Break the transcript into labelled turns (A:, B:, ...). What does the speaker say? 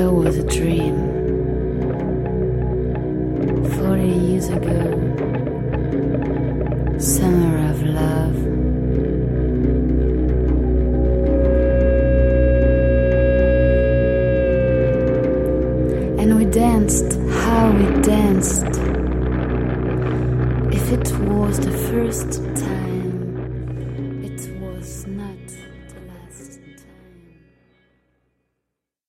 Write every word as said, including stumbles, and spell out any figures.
A: There was a dream forty years ago, summer of love. And we danced, how we danced. If it was the first time.